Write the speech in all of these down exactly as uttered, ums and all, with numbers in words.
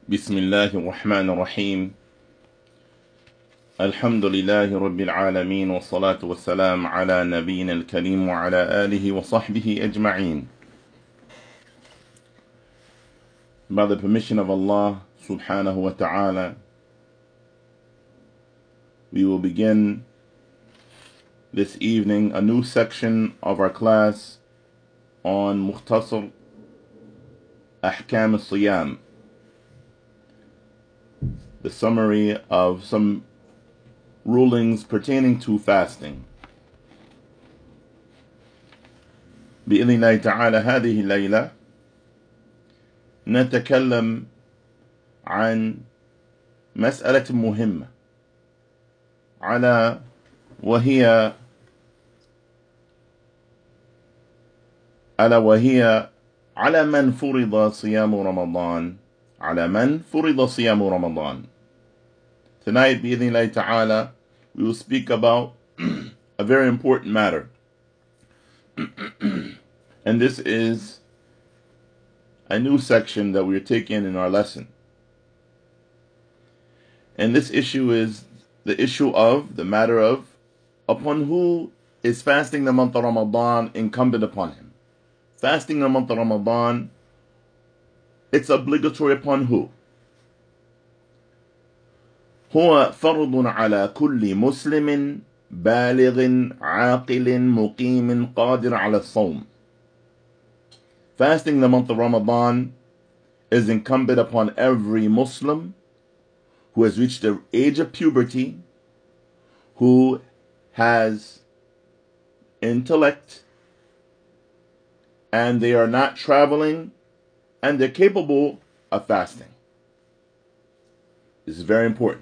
بسم الله الرحمن الرحيم. الحمد لله رب العالمين، والصلاة والسلام على نبينا الكريم وعلى آله وصحبه أجمعين. By the permission of Allah subhanahu wa ta'ala, we will begin this evening a new section of our class on Mukhtasar Ahkam al-Siyam, the summary of some rulings pertaining to fasting. بإذن الله تعالى هذه الليلة نتكلم عن مسألة مهمة على وهي ألا وهي على من فرض صيام رمضان على من فرض صيام رمضان. Tonight, بإذن الله تعالى, we will speak about a very important matter. And this is a new section that we're taking in our lesson. And this issue is the issue of, the matter of, upon who is fasting the month of Ramadan incumbent upon him. Fasting the month of Ramadan, it's obligatory upon who? هو فرض على كل مسلم بالغ عاقل مقيم قادر على الصوم. Fasting the month of Ramadan is incumbent upon every Muslim who has reached the age of puberty, who has intellect, and they are not traveling, and they're capable of fasting. This is very important.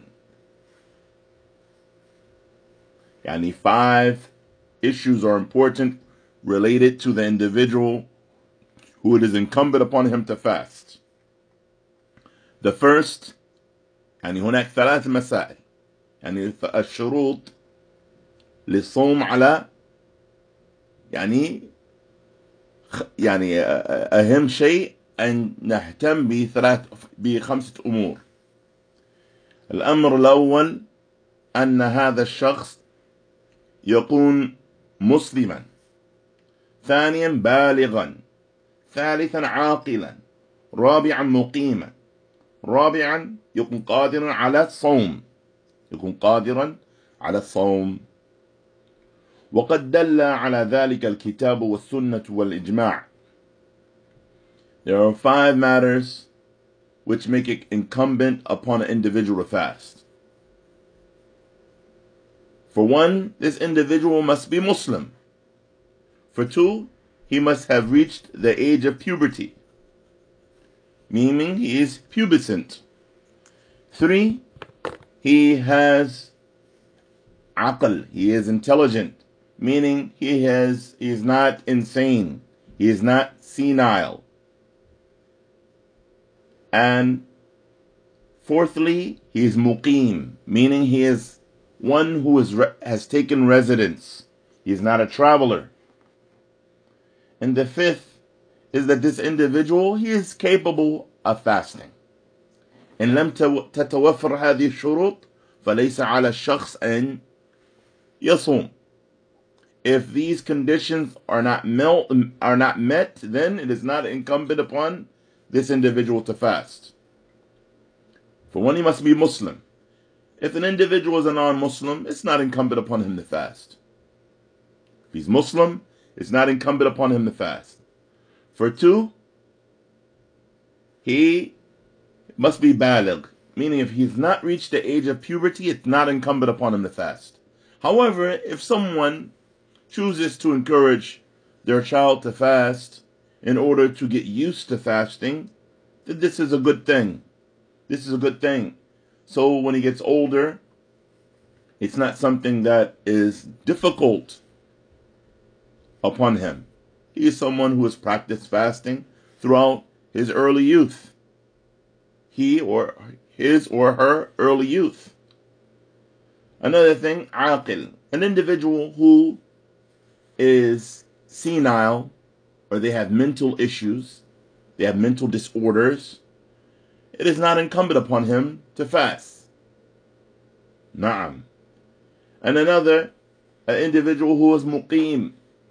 Yani five issues are important related to the individual who it is incumbent upon him to fast. The first, يعني هناك ثلاث مسائل. يعني الشروط للصوم على يعني يعني أهم شيء أن نهتم بثلاث بخمسة أمور. الأمر الأول أن هذا الشخص يكون مسلما، ثانيا بالغا، ثالثا عاقلا، رابعا مقيما، رابعا يكون قادرا على الصوم يكون قادرا على الصوم وقد دل على ذلك الكتاب والسنة والإجماع. There are five matters which make it incumbent upon an individual to fast. For one, this individual must be Muslim. For two, he must have reached the age of puberty, meaning he is pubescent. Three, he has aql, he is intelligent, meaning he has he is not insane, he is not senile. And fourthly, he is muqim, meaning he is one who is, has taken residence. He is not a traveler. And the fifth is that this individual, he is capable of fasting. إن لم تتوفر هذه الشروط فليس على الشخص أن يصوم. If these conditions are not met, are not met, then it is not incumbent upon this individual to fast. For one, he must be Muslim. If an individual is a non-Muslim, it's not incumbent upon him to fast. If he's Muslim, it's not incumbent upon him to fast. For two, he must be baligh, meaning if he's not reached the age of puberty, it's not incumbent upon him to fast. However, if someone chooses to encourage their child to fast in order to get used to fasting, then this is a good thing. This is a good thing. So when he gets older, it's not something that is difficult upon him. He is someone who has practiced fasting throughout his early youth. He or his or her early youth. Another thing, aqil, an individual who is senile, or they have mental issues, they have mental disorders, it is not incumbent upon him to fast. Na'am. And another, an individual who is muqim,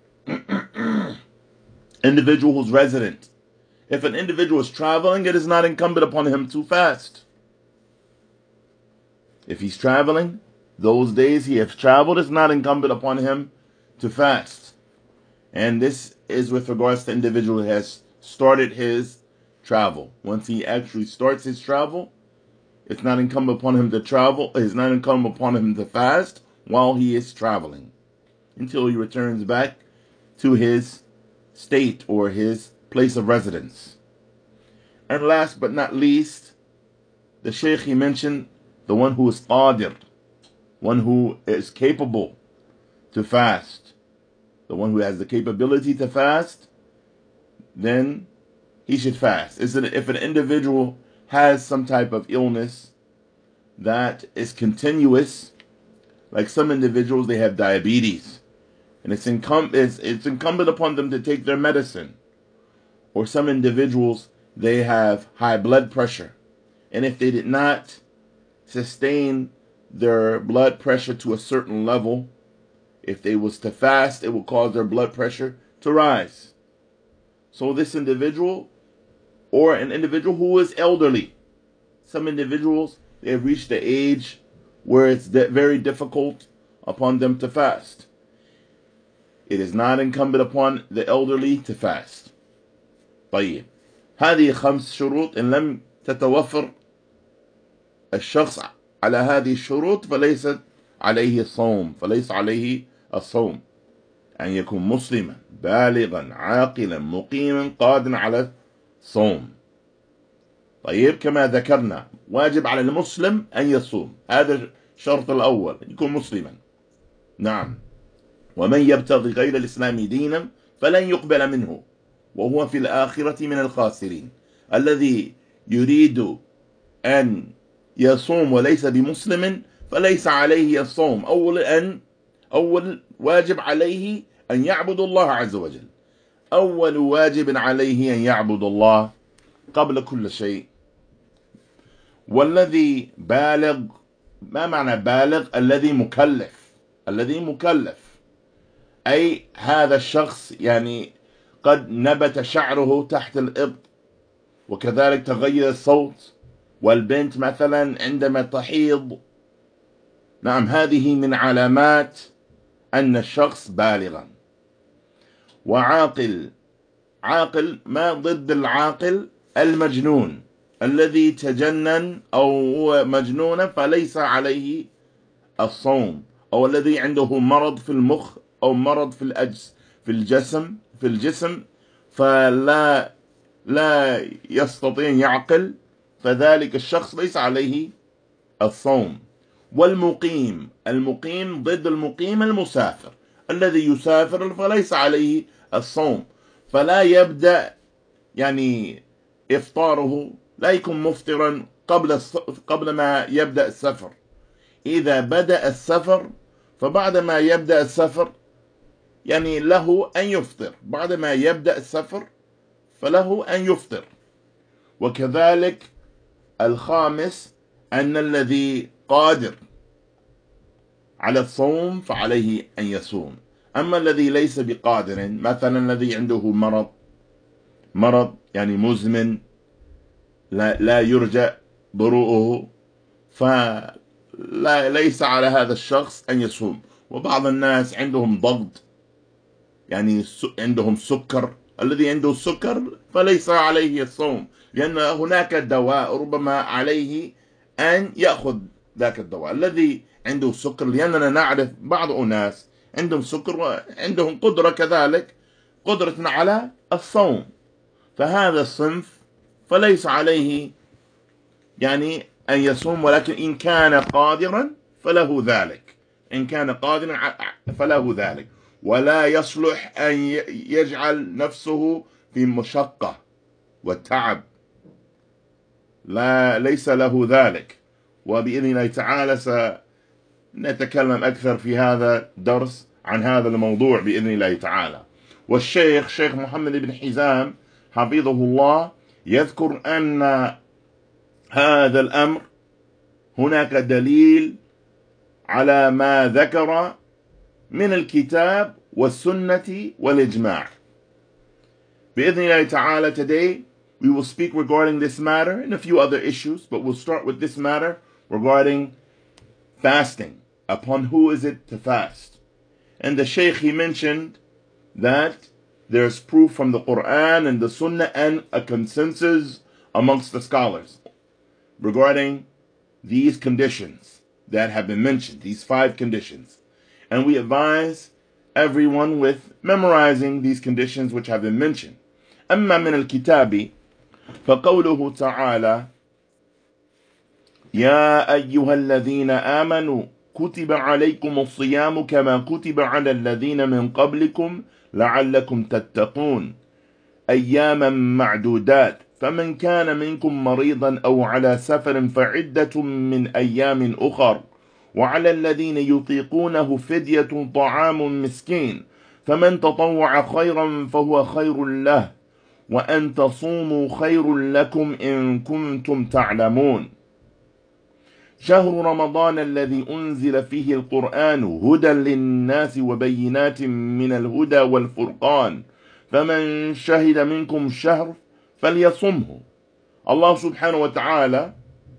individual who's resident. If an individual is traveling, it is not incumbent upon him to fast. If he's traveling, those days he has traveled, it's not incumbent upon him to fast. And this is with regards to individual who has started his travel. Once he actually starts his travel, it's not incumbent upon him to travel, it's not incumbent upon him to fast while he is traveling until he returns back to his state or his place of residence. And last but not least, the Shaykh, he mentioned the one who is qadir, one who is capable to fast, the one who has the capability to fast, then he should fast. If an individual has some type of illness that is continuous, like some individuals, they have diabetes, and it's, incum- it's, it's incumbent upon them to take their medicine. Or some individuals, they have high blood pressure, and if they did not sustain their blood pressure to a certain level, if they was to fast, it will cause their blood pressure to rise. So this individual, or an individual who is elderly, some individuals, they have reached the age where it's very difficult upon them to fast. It is not incumbent upon the elderly to fast. طيب هذه خمس شروط إن لم تتوفر الشخص على هذه الشروط فليست عليه الصوم فليس عليه الصوم أن يكون مسلما بالغا عاقلا مقيما قادرا على الصوم. طيب كما ذكرنا واجب على المسلم أن يصوم، هذا الشرط الأول، يكون مسلما. نعم. ومن يبتغي غير الإسلام دينا فلن يقبل منه وهو في الآخرة من الخاسرين. الذي يريد أن يصوم وليس بمسلم فليس عليه الصوم. أول أن أول واجب عليه أن يعبد الله عز وجل. أول واجب عليه أن يعبد الله قبل كل شيء. والذي بالغ، ما معنى بالغ؟ الذي مكلف، الذي مكلف أي هذا الشخص يعني قد نبت شعره تحت الإبط، وكذلك تغير الصوت، والبنت مثلا عندما تحيض. نعم، هذه من علامات أن الشخص بالغا. وعاقل، عاقل ما ضد العاقل؟ المجنون، الذي تجنن أو هو مجنون فليس عليه الصوم، أو الذي عنده مرض في المخ أو مرض في الأجس في الجسم في الجسم فلا لا يستطيع يعقل، فذلك الشخص ليس عليه الصوم. والمقيم، المقيم ضد المقيم المسافر، الذي يسافر فليس عليه الصوم، فلا يبدأ يعني إفطاره، لا يكون مفطرا قبل قبل ما يبدأ السفر. إذا بدأ السفر فبعد ما يبدأ السفر يعني له أن يفطر، بعد ما يبدأ السفر فله أن يفطر. وكذلك الخامس أن الذي قادر على الصوم فعليه أن يصوم. أما الذي ليس بقادر، مثلا الذي عنده مرض مرض يعني مزمن لا, لا يرجى بروءه، فلا ليس على هذا الشخص أن يصوم. وبعض الناس عندهم ضغط، يعني عندهم سكر، الذي عنده سكر فليس عليه الصوم، لأن هناك دواء ربما عليه أن يأخذ ذاك الدواء. الذي عنده سكر، لأننا نعرف بعض أناس عندهم سكر وعندهم قدرة كذلك قدرة على الصوم، فهذا الصنف فليس عليه يعني أن يصوم، ولكن إن كان قادرا فله ذلك، إن كان قادرا فله ذلك، ولا يصلح أن يجعل نفسه في مشقة والتعب، لا ليس له ذلك. وبإذن الله تعالى سنتكلم أكثر في هذا الدرس عن هذا الموضوع بإذن الله تعالى. والشيخ شيخ محمد بن حزام حفظه الله يذكر أن هذا الأمر هناك دليل على ما ذكر من الكتاب والسنة والإجماع. بإذن الله تعالى, today we will speak regarding this matter and a few other issues, but we'll start with this matter regarding fasting. Upon who is it to fast? And the Shaykh, he mentioned that there's proof from the Quran and the Sunnah and a consensus amongst the scholars regarding these conditions that have been mentioned, these five conditions. And we advise everyone with memorizing these conditions which have been mentioned. أما من الكتاب فقوله تعالى يا أيها الذين آمنوا كتب عليكم الصيام كما كتب على الذين من قبلكم لعلكم تتقون أياما معدودات فمن كان منكم مريضا أو على سفر فعدة من أيام أخر وعلى الذين يطيقونه فدية طعام مسكين فمن تطوع خيرا فهو خير له وأن تصوموا خير لكم إن كنتم تعلمون شهر رمضان الذي أنزل فيه القرآن هدى للناس وبينات من الهدى والفرقان فمن شهد منكم الشهر فليصمه. Allah subhanahu wa ta'ala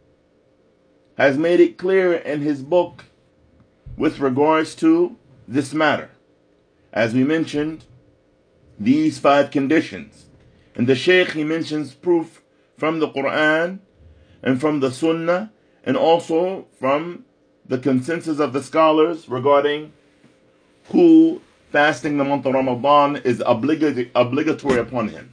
has made it clear in his book with regards to this matter. As we mentioned, these five conditions. And the Shaykh, he mentions proof from the Quran and from the Sunnah and also from the consensus of the scholars regarding who fasting the month of Ramadan is obligatory, obligatory upon him.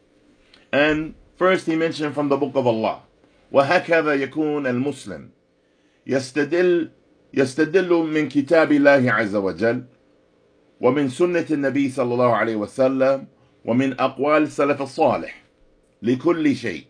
And first he mentioned from the book of Allah, وَهَكَذَا يَكُونَ الْمُسْلِمِ يستدل يستدل من كتاب الله عز وجل ومن سنة النبي صلى الله عليه وسلم ومن أقوال السلف الصالح لكل شيء.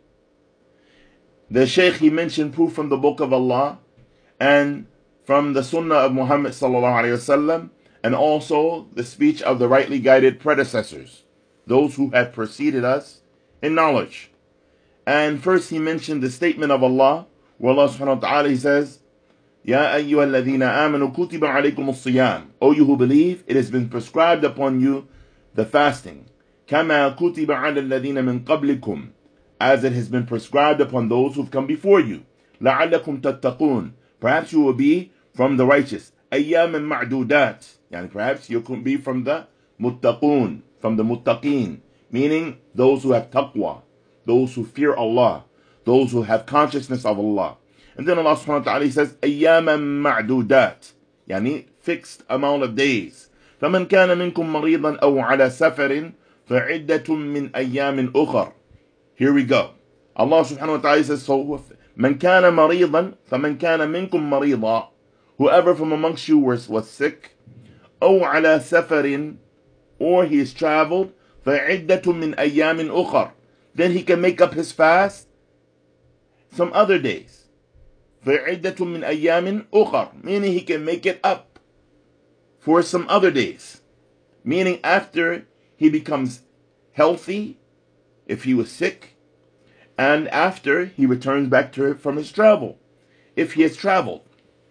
The Shaykh, he mentioned proof from the book of Allah and from the Sunnah of Muhammad sallallahu alaihi wasallam, and also the speech of the rightly guided predecessors, those who had preceded us in knowledge. And first he mentioned the statement of Allah, where Allah subhanahu wa ta'ala, he says, Ya ayyuha alladhina amanu kutiba alaykum as-siyam. O you who believe, it has been prescribed upon you the fasting. Kama kutiba ala alladhina min qablikum, as it has been prescribed upon those who have come before you. لَعَلَّكُمْ تَتَّقُونَ, perhaps you will be from the righteous. أَيَّامًا مَعْدُودَاتٍ, yani perhaps you could be from the muttaqun, from the muttaqeen, meaning those who have taqwa, those who fear Allah, those who have consciousness of Allah. And then Allah subhanahu wa ta'ala, he says, أَيَّامًا مَعْدُودَاتٍ, yani fixed amount of days. فَمَنْ كَانَ مِنْكُمْ مَرِيضًا أَوْ عَلَى سَفَرٍ فَعِدَّةٌ مِّنْ أَيَّامٍ أُخَرٍ. Here we go. Allah subhanahu wa ta'ala says, so, من كان مريضا فمن كان منكم مريضا, whoever from amongst you was, was sick, أو على سفر, or he is traveled, فعدة من أيام أخر, then he can make up his fast some other days. فعدة من أيام أخر, meaning he can make it up for some other days, meaning after he becomes healthy, if he was sick, and after he returns back to from his travel, if he has traveled.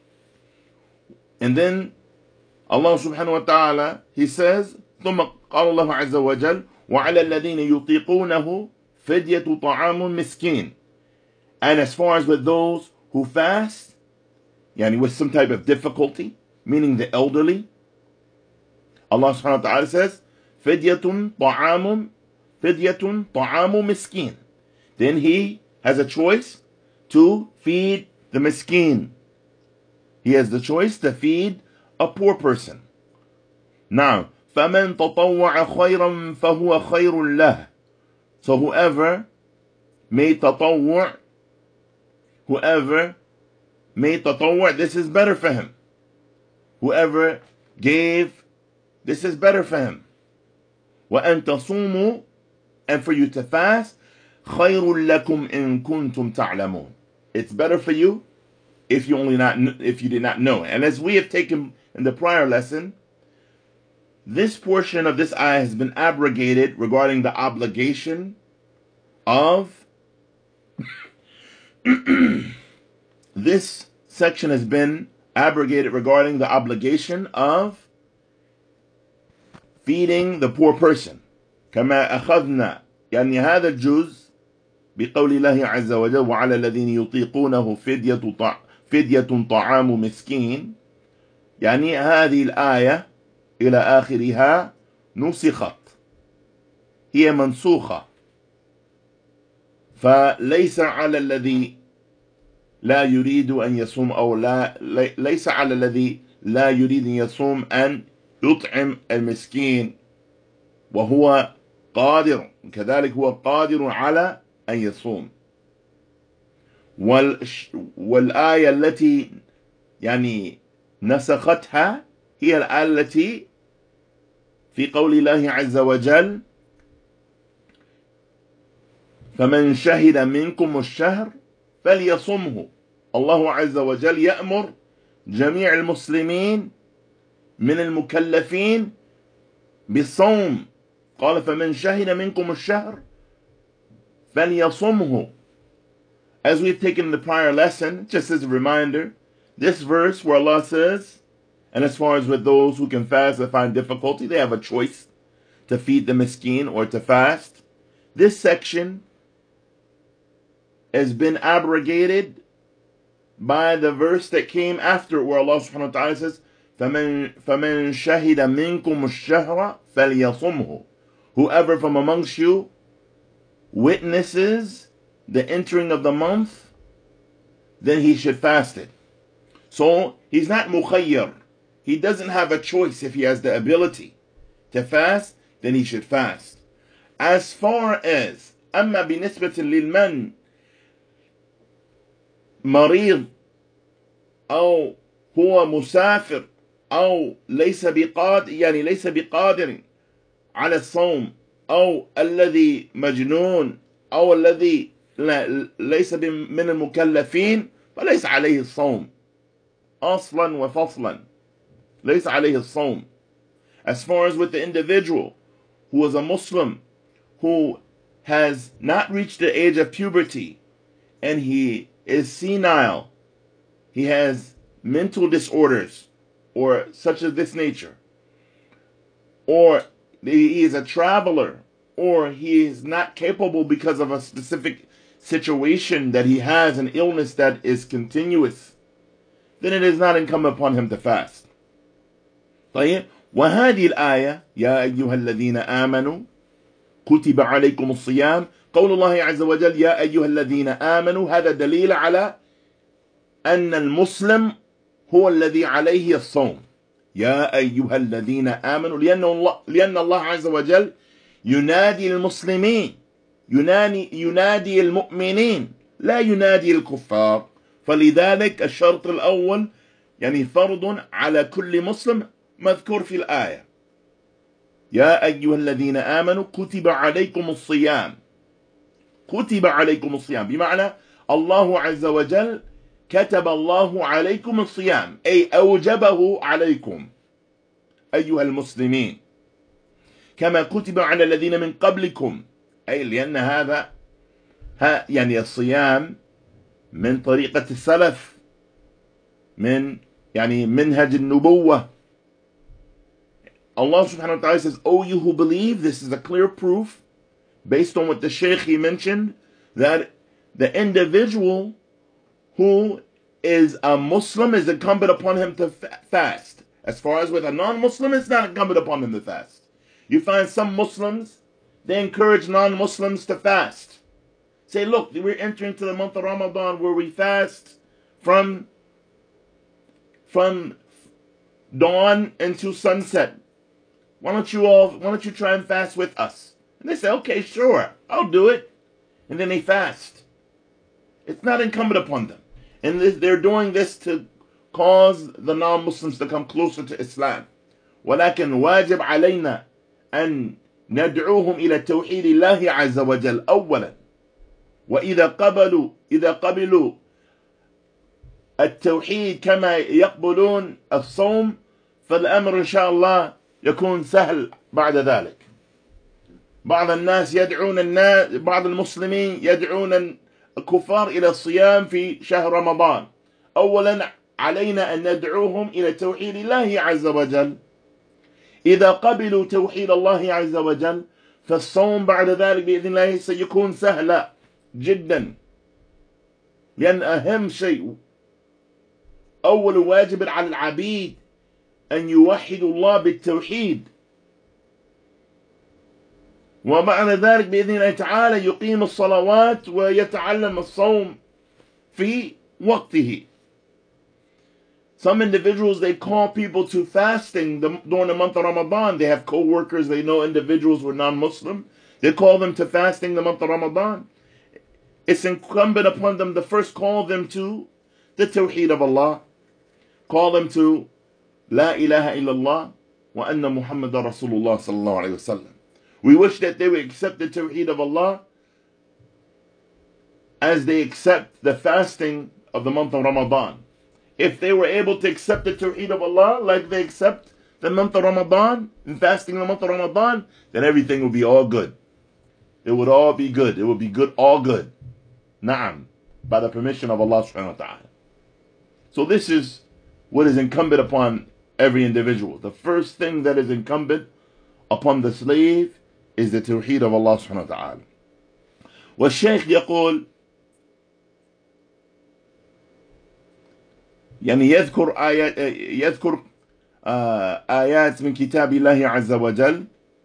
And then Allah subhanahu wa ta'ala, he says, ثم قال الله عز وجل وعلى الذين يطيقونه فدية طعام مسكين. And as far as with those who fast, yani with some type of difficulty, meaning the elderly, Allah subhanahu wa ta'ala says, فدية طعام فدية طعام مسكين. Then he has a choice to feed the miskin. He has the choice to feed a poor person. Now, فَمَنْ تَطَوَّعَ خَيْرًا فَهُوَ خَيْرٌ لَهُ. So whoever made tatawwu', whoever made tatawwu', this is better for him. Whoever gave, this is better for him. وَأَنْ تَصُومُوا, and for you to fast, خَيْرٌ لَكُمْ إِن كُنْتُمْ تَعْلَمُونَ. It's better for you if you only not if you did not know. And as we have taken in the prior lesson, this portion of this ayah has been abrogated regarding the obligation of This section has been abrogated regarding the obligation of feeding the poor person. كما أخذنا يعني هذا الجزء بقول الله عز وجل وعلى الذين يطيقونه فدية طع... فدية طعام مسكين، يعني هذه الآية إلى آخرها نسخت، هي منسوخة، فليس على الذي لا يريد أن يصوم أو لا ليس على الذي لا يريد أن يصوم أن يطعم المسكين وهو قادر، كذلك هو قادر على أن يصوم. والآية التي يعني نسختها هي الآية التي في قول الله عز وجل فمن شهد منكم الشهر فليصمه. الله عز وجل يأمر جميع المسلمين من المكلفين بالصوم، قال فمن شهد منكم الشهر فليصمه. As we've taken in the prior lesson, just as a reminder, this verse where Allah says, and as far as with those who can fast that find difficulty, they have a choice to feed the miskin or to fast. This section has been abrogated by the verse that came after, where Allah subhanahu wa ta'ala says, فَمَنْ, فَمَنْ شَهِدَ مِنْكُمُ الشَّهْرَ فَلْيَصُمْهُ. Whoever from amongst you witnesses the entering of the month, then he should fast it. So he's not mukhayyar. He doesn't have a choice. If he has the ability to fast, then he should fast. As far as أما بالنسبة للمن مريض أو هو مسافر أو ليس بقادر، يعني ليس بقادر على الصوم، أو الذي مجنون، أو الذي ليس من المكلفين، فليس عليه الصوم أصلا وفصلا، ليس عليه الصوم. As far as with the individual who is a Muslim who has not reached the age of puberty and he is senile, he has mental disorders or such of this nature, or he is a traveler, or he is not capable because of a specific situation that he has, an illness that is continuous, then it is not incumbent upon him to fast. طيب وهذه الآية يا أيها الذين آمنوا كتب عليكم الصيام، قول الله عز وجل يا أيها الذين آمنوا، هذا دليل على أن المسلم هو الذي عليه الصوم. يا أيها الذين آمنوا، لأن الله, لأن الله عز وجل ينادي المسلمين، ينادي, ينادي المؤمنين، لا ينادي الكفار. فلذلك الشرط الأول يعني فرض على كل مسلم مذكور في الآية يا أيها الذين آمنوا كتب عليكم الصيام. كتب عليكم الصيام بمعنى الله عز وجل كتب الله عليكم الصيام، أي أوجبه عليكم أيها المسلمين، كما كتب على الذين من قبلكم، أي لأن هذا ها يعني الصيام من طريقة السلف، من يعني منهج النبوة. Allah subhanahu wa ta'ala says, "O you who believe," this is a clear proof based on what the Shaykh he mentioned, that the individual who is a Muslim is incumbent upon him to fast. As far as with a non-Muslim, it's not incumbent upon him to fast. You find some Muslims, they encourage non-Muslims to fast. Say, look, we're entering to the month of Ramadan where we fast from, from dawn into sunset. Why don't you all, why don't you try and fast with us? And they say, okay, sure, I'll do it. And then they fast. It's not incumbent upon them. And this, they're doing this to cause the non-Muslims to come closer to Islam. ولكن واجب علينا أن ندعوهم إلى توحيد الله عز وجل أولا. وإذا قبلوا إذا قبلوا التوحيد كما يقبلون الصوم، فالأمر إن شاء الله يكون سهل بعد ذلك. بعض الناس يدعون الناس، بعض المسلمين يدعون الكفار إلى الصيام في شهر رمضان؟ أولا علينا أن ندعوهم إلى توحيد الله عز وجل. إذا قبلوا توحيد الله عز وجل فالصوم بعد ذلك بإذن الله سيكون سهلا جدا، لأن أهم شيء أول واجب على العبيد أن يوحدوا الله بالتوحيد، ومعنى ذلك بإذن الله تعالى يقيم الصلوات ويتعلم الصوم في وقته. Some individuals, they call people to fasting during the month of Ramadan. They have co-workers, they know individuals who are non-Muslim. They call them to fasting the month of Ramadan. It's incumbent upon them to first call them to the Tawheed of Allah. Call them to La ilaha illallah wa anna Muhammadan Rasulullah sallallahu alayhi wa sallam. We wish that they would accept the Tawheed of Allah as they accept the fasting of the month of Ramadan. If they were able to accept the Tawheed of Allah like they accept the month of Ramadan and fasting the month of Ramadan, then everything would be all good. It would all be good. It would be good, all good. Na'am. By the permission of Allah subhanahu wa ta'ala. So this is what is incumbent upon every individual. The first thing that is incumbent upon the slave is the Tawheed of Allah subhanahu wa ta'ala. والشيخ يقول يعني يذكر آيات يذكر آيات من كتاب الله عز وجل.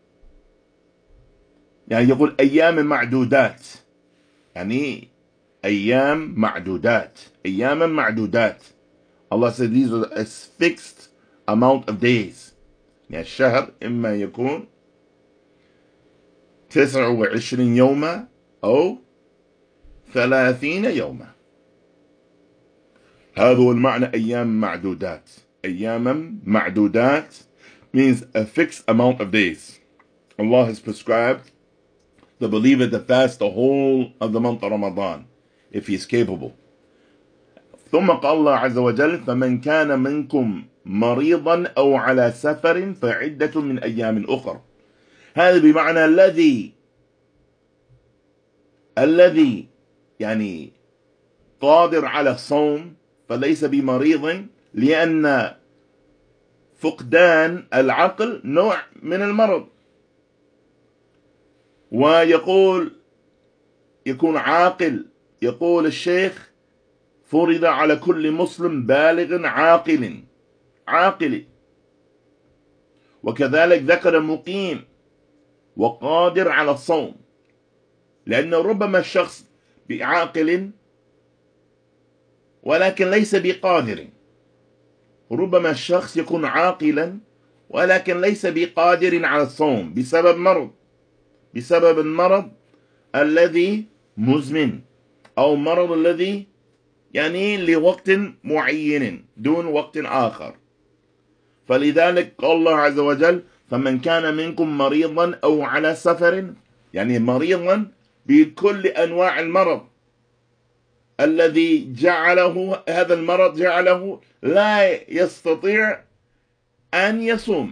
يعني يقول أيام معدودات، يعني أيام معدودات أياما معدودات. Allah said these are a fixed amount of days. يعني الشهر إما يكون تسعة وعشرين يوما أو ثلاثين يوما. هذا هو المعنى أيام معدودات. أياما معدودات means a fixed amount of days. Allah has prescribed the believer to fast the whole of the month of Ramadan if he is capable. ثم قال الله عز وجل فمن كان منكم مريضا أو على سفر فعدة من أيام أخر. هذا بمعنى الذي الذي يعني قادر على الصوم فليس بمريض، لأن فقدان العقل نوع من المرض. ويقول يكون عاقل، يقول الشيخ فرض على كل مسلم بالغ عاقل عاقل. وكذلك ذكر مقيم وقادر على الصوم، لأن ربما الشخص بعاقل ولكن ليس بقادر. ربما الشخص يكون عاقلا ولكن ليس بقادر على الصوم بسبب مرض، بسبب المرض الذي مزمن أو مرض الذي يعني لوقت معين دون وقت آخر. فلذلك قال الله عز وجل فمن كان منكم مريضا أو على سفر، يعني مريضا بكل أنواع المرض الذي جعله هذا المرض جعله لا يستطيع أن يصوم،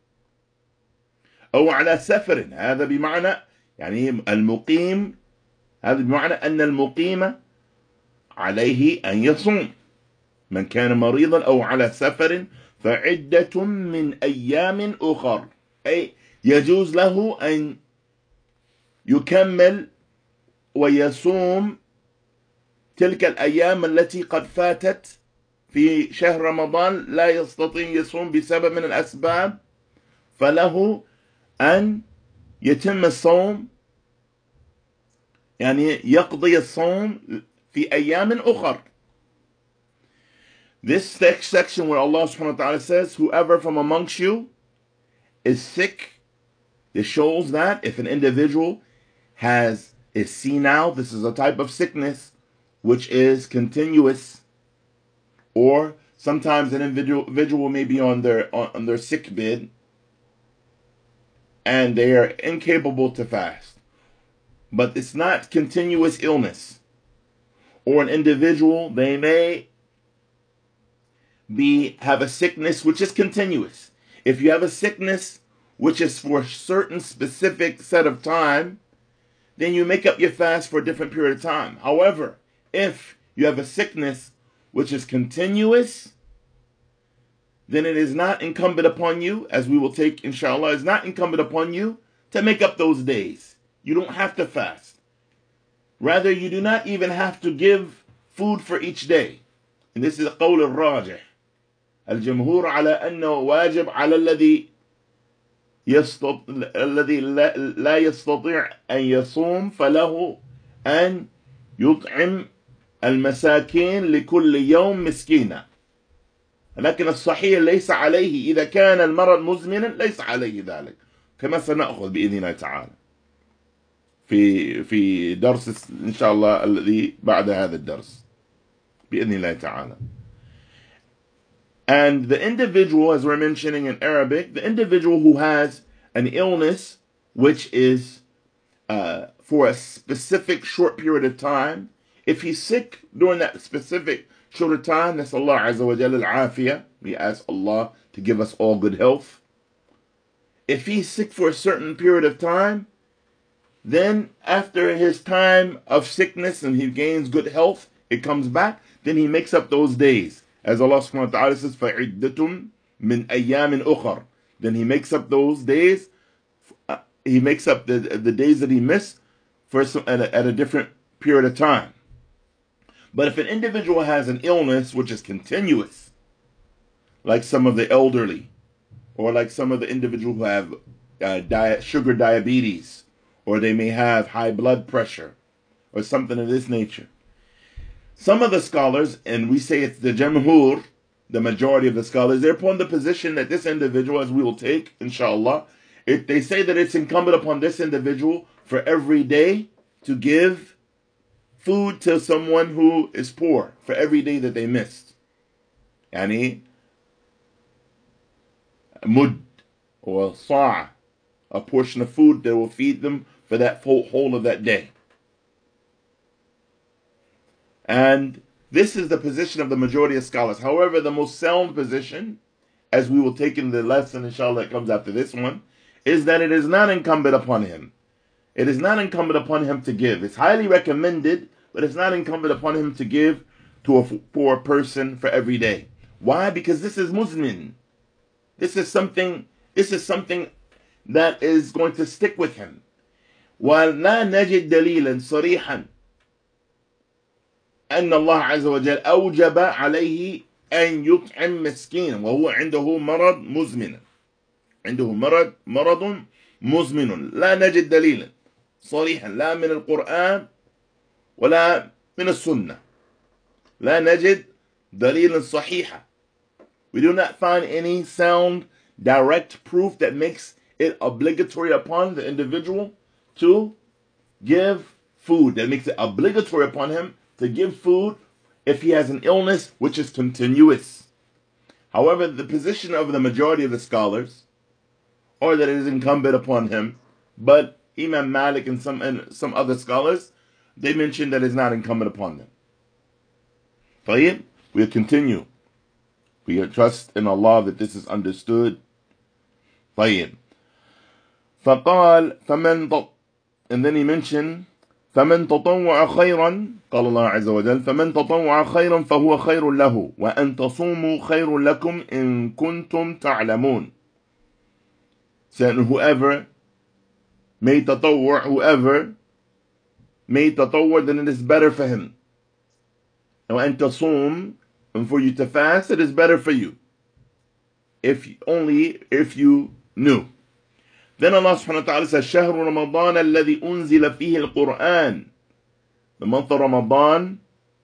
أو على سفر. هذا بمعنى يعني المقيم، هذا بمعنى أن المقيم عليه أن يصوم. من كان مريضا أو على سفر فعدة من أيام أخر، أي يجوز له أن يكمل ويصوم تلك الأيام التي قد فاتت في شهر رمضان لا يستطيع يصوم بسبب من الأسباب، فله أن يتم الصوم، يعني يقضي الصوم في أيام أخر. This next section where Allah subhanahu wa ta'ala says, whoever from amongst you is sick, it shows that if an individual has is senile, this is a type of sickness which is continuous, or sometimes an individual, individual may be on their on, on their sick bed and they are incapable to fast. But it's not continuous illness. Or an individual, they may be have a sickness which is continuous. If you have a sickness which is for a certain specific set of time, then you make up your fast for a different period of time. However, if you have a sickness which is continuous, then it is not incumbent upon you, as we will take inshallah, it's not incumbent upon you to make up those days. You don't have to fast. Rather, you do not even have to give food for each day. And this is the qawl al-rajih. الجمهور على أنه واجب على الذي يستط... الذي لا... لا يستطيع أن يصوم فله أن يطعم المساكين لكل يوم مسكينا. لكن الصحيح ليس عليه إذا كان المرض مزمنا، ليس عليه ذلك، كما سنأخذ بإذن الله تعالى في في درس إن شاء الله الذي بعد هذا الدرس بإذن الله تعالى. And the individual, as we're mentioning in Arabic, the individual who has an illness which is uh, for a specific short period of time, if he's sick during that specific short of time, that's Allah Azza wa Jalla al-afiyah. We ask Allah to give us all good health. If he's sick for a certain period of time, then after his time of sickness and he gains good health, it comes back, then he makes up those days. As Allah subhanahu wa ta'ala says, فَعِدَّةٌ مِّنْ أَيَّامٍ أُخَرٍ. Then he makes up those days, uh, he makes up the, the days that he missed for some, at, a, at a different period of time. But if an individual has an illness which is continuous, like some of the elderly, or like some of the individuals who have uh, diet, sugar diabetes, or they may have high blood pressure, or something of this nature, some of the scholars, and we say it's the jamhur, the majority of the scholars, they're upon the position that this individual, as we will take, inshallah, it, they say that it's incumbent upon this individual for every day to give food to someone who is poor, for every day that they missed. Yani, mud, or sa', a portion of food that will feed them for that whole, whole of that day. And this is the position of the majority of scholars. However, the most sound position, as we will take in the lesson, inshallah, that comes after this one, is that it is not incumbent upon him. It is not incumbent upon him to give. It's highly recommended, but it's not incumbent upon him to give to a poor person for every day. Why? Because this is muzmin. This is something, this is something that is going to stick with him. وَلَا نَجِدْ دَلِيلًا صَرِيحًا أن الله عز وجل أوجب عليه أن يطعم مسكينا وهو عنده مرض مزمن عنده مرض مرض مزمن لا نجد دليلا صريحا لا من القرآن ولا من السنة لا نجد دليلا صحيحا. We do not find any sound direct proof that makes it obligatory upon the individual to give food, that makes it obligatory upon him to give food if he has an illness which is continuous. However, the position of the majority of the scholars, or that it is incumbent upon him, but Imam Malik and some and some other scholars, they mention that it's not incumbent upon them. طيب, we'll continue. We trust in Allah that this is understood. طيب. فقال فمن, and then he mentioned فمن تطوع خيرا قال الله عز وجل فمن تطوع خيرا فهو خير له وأن تصوموا خير لكم إن كنتم تعلمون. So whoever made تطوع, whoever made تطوع, then it is better for him. وأن تصوم, and for you to fast, it is better for you. If only if you knew. Then Allah subhanahu wa ta'ala says, شهر رمضان الذي أنزل فيه القرآن. The month of Ramadan,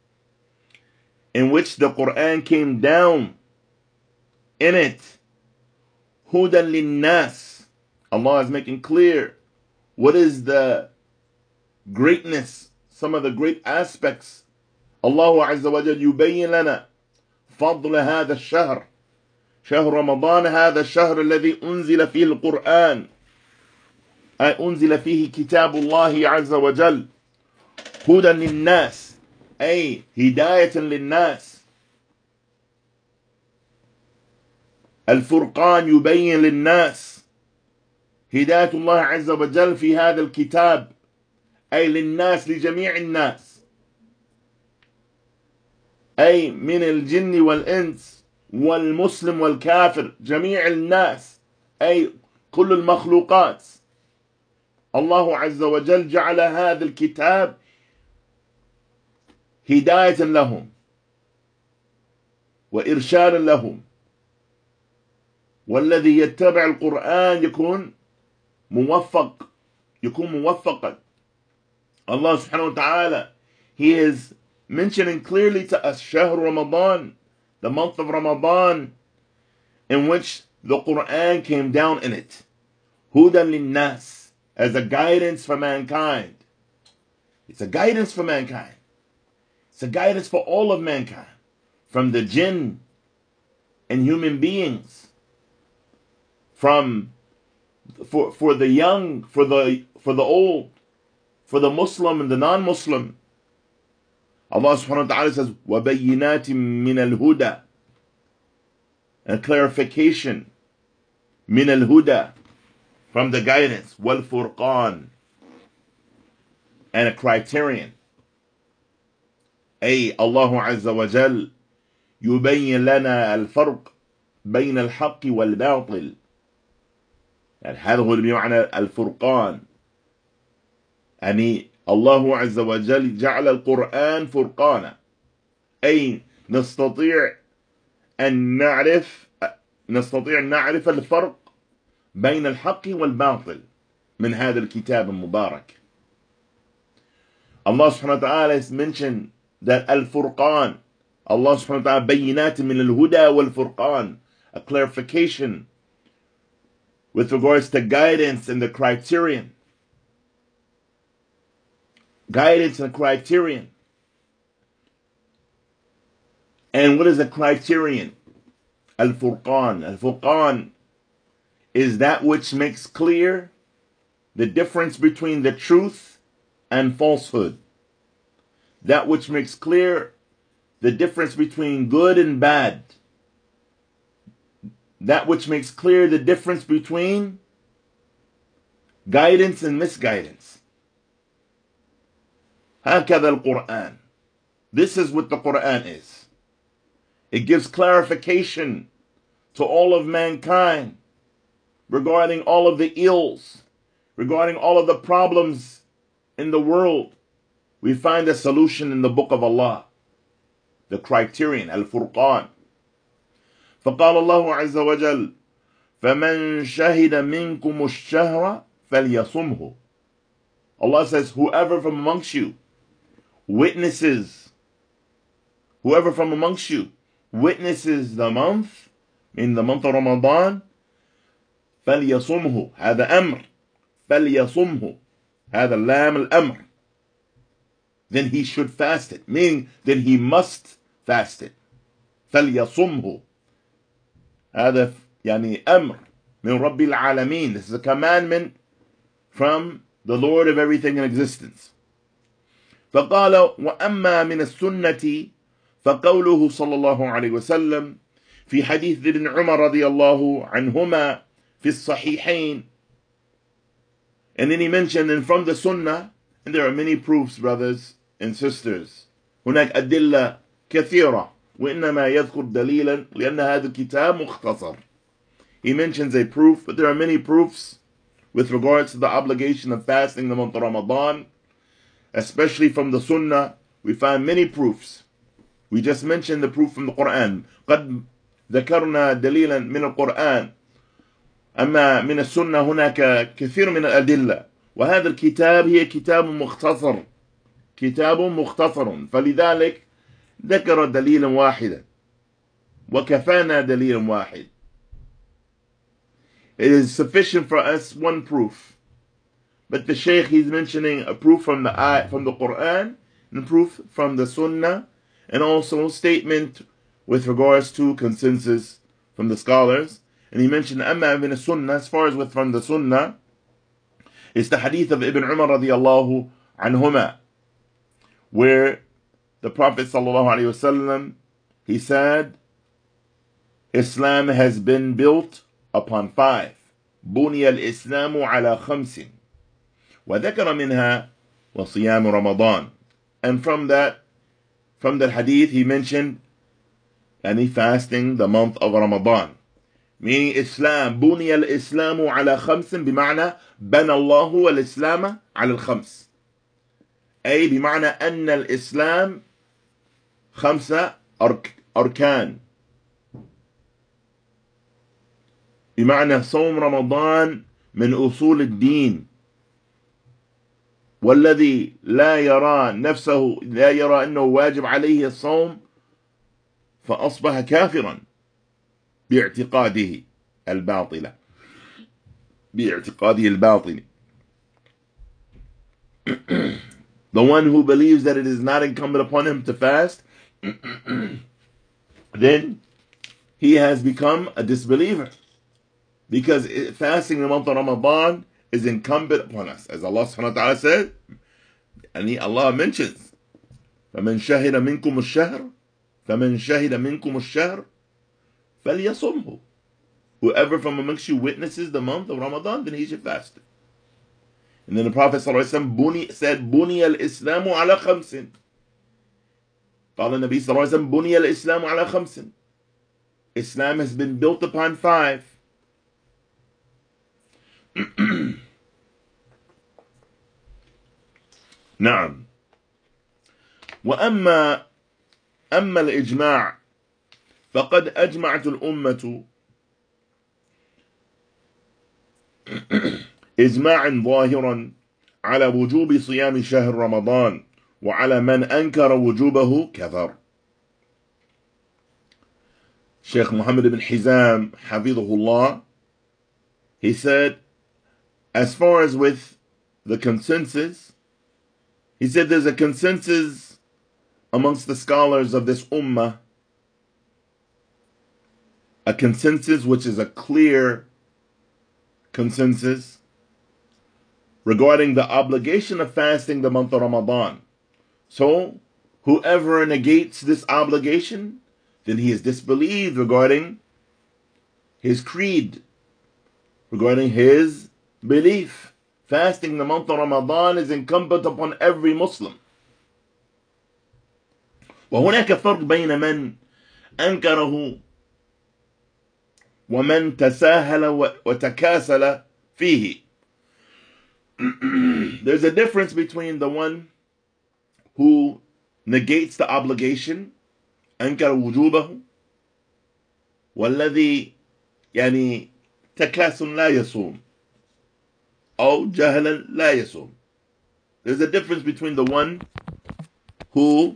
in which the Quran came down. In it, هدى للناس. Allah is making clear what is the greatness, some of the great aspects. Allah عز وجل يبين لنا فضل هذا الشهر. شهر رمضان هذا الشهر الذي أنزل فيه القرآن. أي أنزل فيه كتاب الله عز وجل هدى للناس أي هداية للناس. الفرقان يبين للناس هداية الله عز وجل في هذا الكتاب أي للناس لجميع الناس، أي من الجن والإنس والمسلم والكافر، جميع الناس، أي كل المخلوقات. الله عز وجل جعل هذا الكتاب هداية لهم وإرشادا لهم، والذي يتبع القرآن يكون موفق، يكون موفقا. Allah subhanahu wa ta'ala, He is mentioning clearly to us Shahr Ramadan, the month of Ramadan, in which the Quran came down in it. Hudan linnas, as a guidance for mankind. It's a guidance for mankind. It's a guidance for all of mankind, from the jinn and human beings, from for for the young, for the for the old, for the Muslim and the non-Muslim. Allah subhanahu wa ta'ala says, وَبَيِّنَاتٍ مِّنَ الْهُدَى, a clarification, min al-huda, from the guidance, wal-furqan, and a criterion. أي الله عز وجل يبين لنا الفرق بين الحق والباطل. يعني هذا هو بمعنى الفرقان. يعني الله عز وجل جعل القرآن فرقانا، أي نستطيع أن نعرف نستطيع أن نعرف الفرق بين الحق والباطل من هذا الكتاب المبارك. Allah subhanahu wa ta'ala has mentioned that Al-Furqan, Allah subhanahu wa ta'ala, بينات من الهدى والفرقان, a clarification with regards to guidance and the criterion. Guidance and criterion. And what is a criterion? Al-Furqan. Al-Furqan is that which makes clear the difference between the truth and falsehood. That which makes clear the difference between good and bad. That which makes clear the difference between guidance and misguidance. هكذا القرآن. This is what the Quran is. It gives clarification to all of mankind regarding all of the ills, regarding all of the problems in the world. We find a solution in the book of Allah, the criterion, Al-Furqan. فقال الله عز وجل فمن شهد منكم الشهر فليصمه. Allah says, whoever from amongst you witnesses, whoever from amongst you witnesses the month, in the month of Ramadan, فليصمه. هذا أمر. فليصمه. هذا لام الأمر. Then he should fast it, meaning then he must fast it. فليصمه. هذا يعني أمر من رب العالمين. This is a commandment from the Lord of everything in existence. فقال وأما من السنة فقوله صلى الله عليه وسلم في حديث ابن عمر رضي الله عنهما في الصحيحين. And then he mentioned, and from the Sunnah, and there are many proofs, brothers and sisters. هناك أدلة كثيرة وإنما يذكر دليلا لأن هذا الكتاب مختصر. He mentions a proof, but there are many proofs with regards to the obligation of fasting the month of Ramadan, especially from the Sunnah. We find many proofs. We just mentioned the proof from the Quran. قد ذكرنا دليلا من القرآن. أما من السنة هناك كثير من الأدلة. وهذا الكتاب هي كتاب مختصر. كتاب مختصر. فلذلك ذكر دليلا واحدا. وكفانا دليلا واحد. It is sufficient for us one proof. But the Shaykh, he's mentioning a proof from the ayat, from the Quran, and proof from the Sunnah, and also a statement with regards to consensus from the scholars. And he mentioned Amma ibn Sunnah, as far as with from the Sunnah, it's the hadith of Ibn Umar radiallahu anhuma, where the Prophet sallallahu alaihi wasallam, he said, Islam has been built upon five. بني الإسلام على خمس وذكر منها وصيام رمضان. And from that, from that hadith, he mentioned any fasting the month of Ramadan. Meaning Islam, بني الإسلام على خمس بمعنى بنى الله الإسلام على الخمس. أي بمعنى أن الإسلام خمسة أركان. بمعنى صوم رمضان من أصول الدين. والذي لا يرى نفسه لا يرى أنه واجب عليه الصوم فأصبح كافرا باعتقاده الباطلة باعتقاده الباطل. The one who believes that it is not incumbent upon him to fast, then he has become a disbeliever. Because fasting in the month of Ramadan is incumbent upon us. As Allah subhanahu wa ta'ala said, and Allah mentions, فَمَنْ شَهِدَ مِنْكُمُ الشَّهْرَ فَمَنْ شَهِدَ مِنْكُمُ الشَّهْرَ فَلْيَصُمْهُ. Whoever from amongst you witnesses the month of Ramadan, then he should fast it. And then the Prophet ﷺ said, بُنِيَ الْإِسْلَامُ عَلَى خَمْسٍ. قال النبي صلى الله عليه وسلم بُنِيَ الْإِسْلَامُ عَلى خَمْسٍ. Islam has been built upon five. نعم. وأما أما الإجماع فقد أجمعت الأمة إجماعا ظاهرا على وجوب صيام شهر رمضان وعلى من أنكر وجوبه كفر. Sheikh Muhammad ibn Hizam Hafidhahullah, he said, as far as with the consensus, he said there's a consensus amongst the scholars of this ummah, a consensus which is a clear consensus regarding the obligation of fasting the month of Ramadan. So, whoever negates this obligation, then he is disbelieved regarding his creed, regarding his belief. Fasting the month of Ramadan is incumbent upon every Muslim. وهناك فرق بين من أنكره ومن تساهل وتكاسل فيه. There's a difference between the one who negates the obligation أنكر وجوبه والذي يعني تكاسل لا يصوم أو جهلا لا يصوم. There's a difference between the one who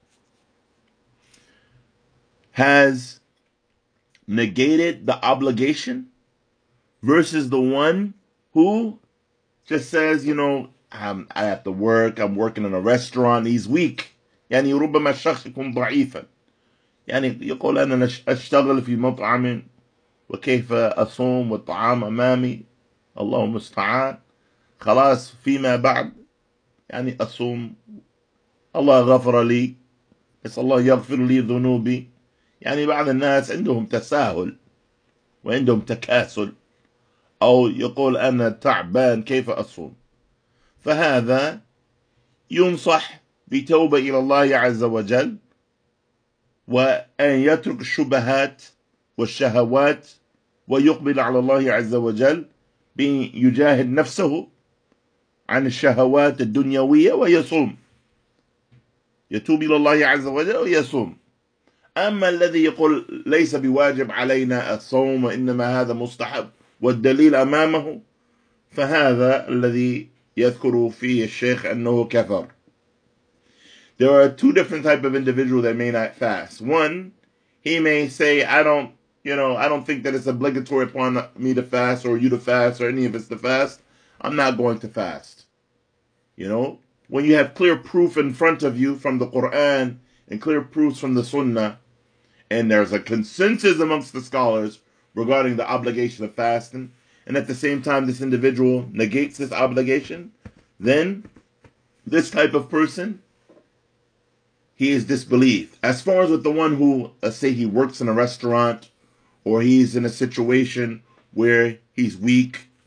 has negated the obligation versus the one who just says, you know, I'm, I have to work, I'm working in a restaurant, he's weak. يعني ربما الشخص يكون ضعيفا. يعني يقول أنا أشتغل في مطعم وكيف أصوم والطعام أمامي الله المستعان خلاص فيما بعد يعني أصوم الله غفر لي بس الله يغفر لي ذنوبي. يعني بعض الناس عندهم تساهل وعندهم تكاسل أو يقول أنا تعبان كيف أصوم. فهذا ينصح بتوبة إلى الله عز وجل وأن يترك الشبهات والشهوات ويقبل على الله عز وجل بأن يجاهد نفسه عن الشهوات الدنيوية ويصوم. يتوب إلى الله عز وجل ويصوم. أما الذي يقول ليس بواجب علينا الصوم وإنما هذا مستحب والدليل أمامه فهذا الذي يذكر فيه الشيخ أنه كفر. There are two different types of individuals that may not fast. One, he may say, I don't, you know, I don't think that it's obligatory upon me to fast or you to fast or any of us to fast. I'm not going to fast. You know, when you have clear proof in front of you from the Quran and clear proofs from the Sunnah, and there's a consensus amongst the scholars regarding the obligation of fasting, and at the same time this individual negates this obligation, then this type of person, he is disbelieved. As far as with the one who, let's say he works in a restaurant or he's in a situation where he's weak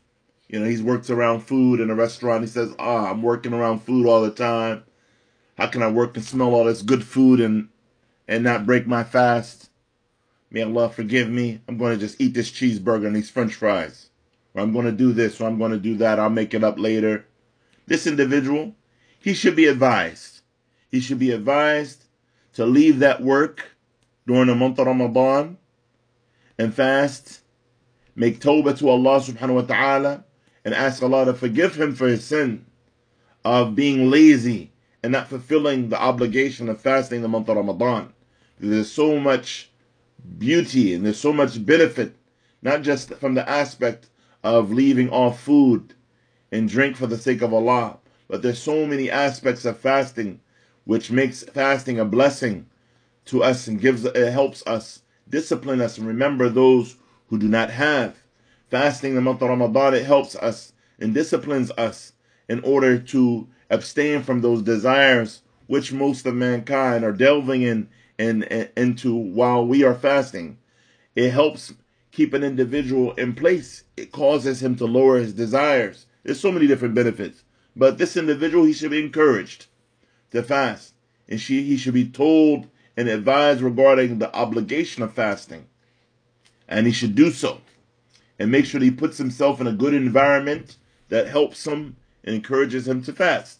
You know, he works around food in a restaurant. He says, ah, I'm working around food all the time. How can I work and smell all this good food and, and not break my fast? May Allah forgive me. I'm going to just eat this cheeseburger and these french fries. Or I'm going to do this, or I'm going to do that. I'll make it up later. This individual, he should be advised. He should be advised to leave that work during the month of Ramadan and fast, make tawbah to Allah subhanahu wa ta'ala, and ask Allah to forgive him for his sin of being lazy and not fulfilling the obligation of fasting the month of Ramadan. There's so much beauty and there's so much benefit, not just from the aspect of leaving off food and drink for the sake of Allah, but there's so many aspects of fasting which makes fasting a blessing to us and gives it helps us discipline us and remember those who do not have. Fasting the month of Ramadan, it helps us and disciplines us in order to abstain from those desires which most of mankind are delving in and into while we are fasting. It helps keep an individual in place. It causes him to lower his desires. There's so many different benefits. But this individual, he should be encouraged to fast. And she, he should be told and advised regarding the obligation of fasting. And he should do so. And make sure that he puts himself in a good environment that helps him and encourages him to fast.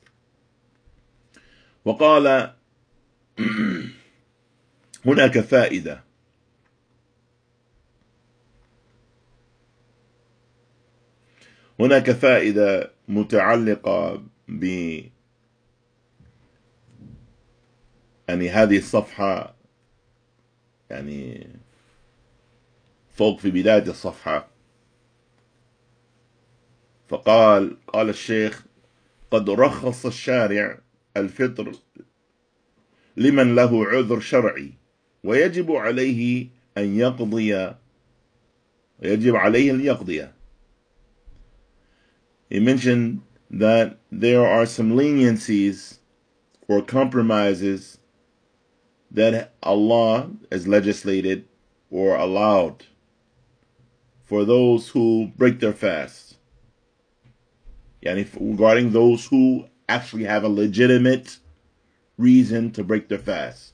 وقال هناك فائدة هناك فائدة متعلقة ب يعني هذه الصفحة، يعني فوق في بداية الصفحة. فقال قال الشيخ: قد رخص الشارع الفطر لمن له عذر شرعي ويجب عليه أن يقضي ويجب عليه أن يقضي. He mentioned that there are some leniencies or compromises that Allah has legislated or allowed for those who break their fast. Yani regarding those who actually have a legitimate reason to break their fast.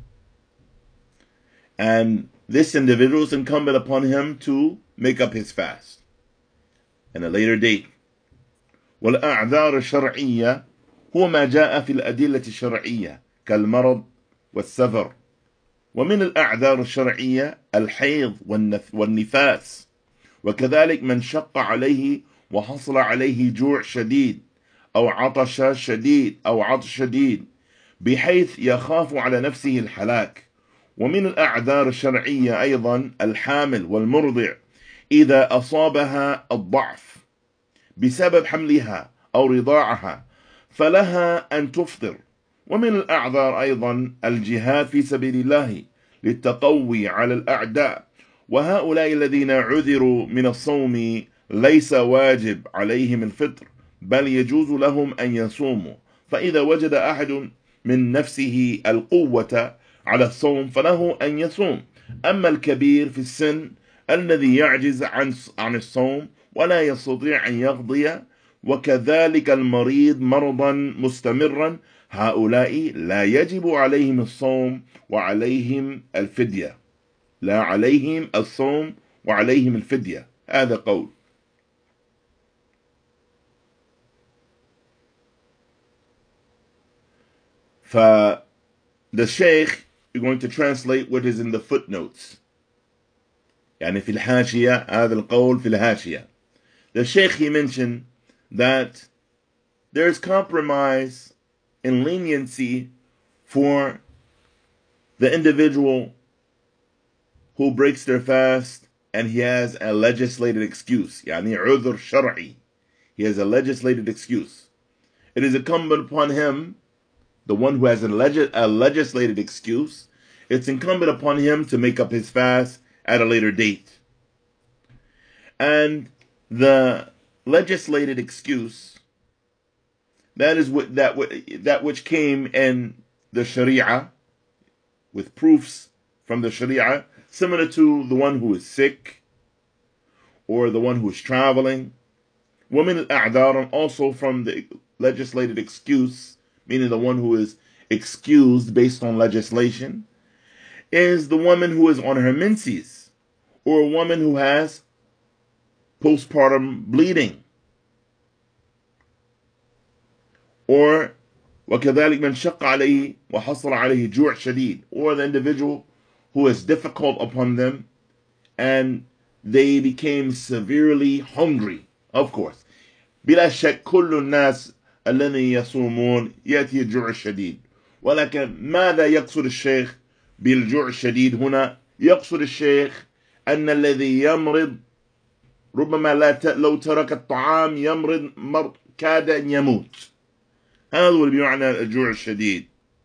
And this individual is incumbent upon him to make up his fast at a later date. والأعذار الشرعية هو ما جاء في الأدلة الشرعية كالمرض والسفر. ومن الأعذار الشرعية الحيض والنفاس، وكذلك من شق عليه وحصل عليه جوع شديد أو عطش شديد أو عطش شديد بحيث يخاف على نفسه الهلاك. ومن الأعذار الشرعية أيضا الحامل والمرضع إذا أصابها الضعف بسبب حملها أو رضاعها فلها أن تفطر. ومن الأعذار أيضا الجهاد في سبيل الله للتقوي على الأعداء، وهؤلاء الذين عذروا من الصوم ليس واجب عليهم الفطر بل يجوز لهم أن يصوموا، فإذا وجد أحد من نفسه القوة على الصوم فله أن يصوم. أما الكبير في السن الذي يعجز عن عن الصوم ولا يستطيع أن يقضي، وكذلك المريض مرضا مستمرا، هؤلاء لا يجب عليهم الصوم وعليهم الفدية. لا عليهم الصوم وعليهم الفدية. هذا قول. ف the Shaykh is going to translate what is in the footnotes. يعني في الحاشية هذا القول في الحاشية. The Shaykh, he mentioned that there is compromise and leniency for the individual who breaks their fast and he has a legislated excuse. يعني عذر شرعي. He has a legislated excuse. It is incumbent upon him, the one who has a, leg- a legislated excuse, it's incumbent upon him to make up his fast at a later date. And the legislated excuse, that is what that that which came in the Sharia with proofs from the Sharia, similar to the one who is sick or the one who is traveling Women al-a'dar, and also from the legislated excuse, meaning the one who is excused based on legislation, is the woman who is on her menses, or a woman who has postpartum bleeding, or وكذلك من شق عليه وحصل عليه جوع شديد, or the individual who is difficult upon them and they became severely hungry. Of course, بلا شك كل الناس الذين يصومون يأتي الجوع الشديد، ولكن ماذا يقصد الشيخ بالجوع الشديد هنا؟ يقصد الشيخ أن الذي يمرض ربما لا ت... لو ترك الطعام يمرض مر... كاد أن يموت. هذا هو بمعنى الجوع الشديد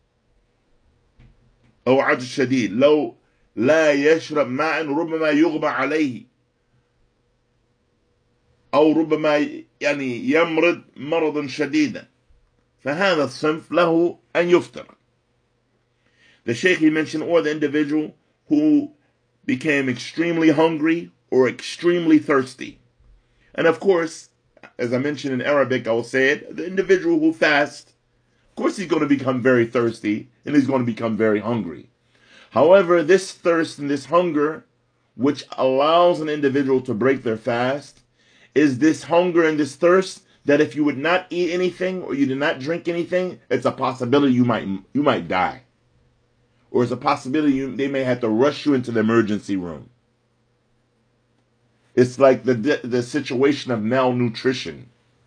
أو عطش الشديد. لو لا يشرب ماء ربما يغمى عليه، أو ربما يعني يمرض مرضا شديدا، فهذا الصنف له أن يفطر. The Shaykh, he mentioned, or the individual who became extremely hungry or extremely thirsty. And of course, as I mentioned in Arabic, I will say it, the individual who fasts, of course he's going to become very thirsty and he's going to become very hungry. However, this thirst and this hunger, which allows an individual to break their fast, is this hunger and this thirst that if you would not eat anything or you did not drink anything, it's a possibility you might you might die. Or it's a possibility you, they may have to rush you into the emergency room. It's like the the situation of malnutrition.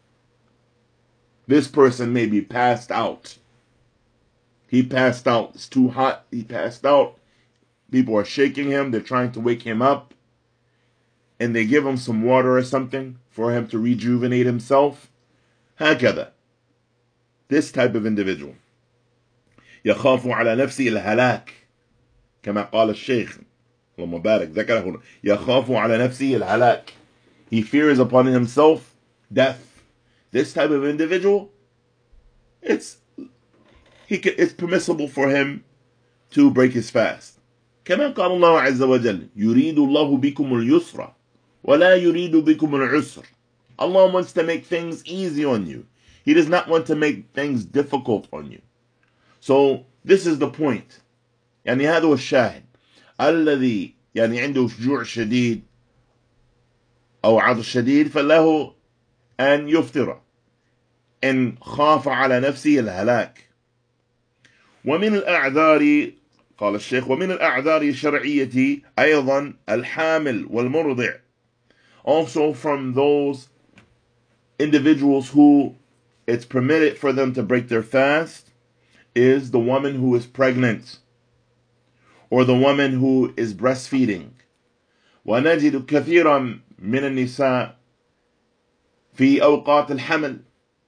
This person may be passed out. He passed out. It's too hot. He passed out. People are shaking him. They're trying to wake him up. And they give him some water or something for him to rejuvenate himself. هكذا. This type of individual. يخاف على نفسه الهلاك كما قال الشيخ اللهم بارك ذكره هنا. يخاف على نفسه الهلاك. He fears upon himself death. This type of individual, it's he can, it's permissible for him to break his fast. كما قال الله عز وجل يريد الله بكم اليسر ولا يريد بكم العسر. Allah wants to make things easy on you. He does not want to make things difficult on you. So this is the point. يعني هذا هو الشاهد. الذي يعني عنده جوع شديد أو عطش شديد فله أن يفطر إن خاف على نفسه الهلاك. ومن الأعذار قال الشيخ ومن الأعذار الشرعية أيضا الحامل والمرضع. Also from those individuals who it's permitted for them to break their fast is the woman who is pregnant or the woman who is breastfeeding. ونجد كثيرا من النساء في أوقات الحمل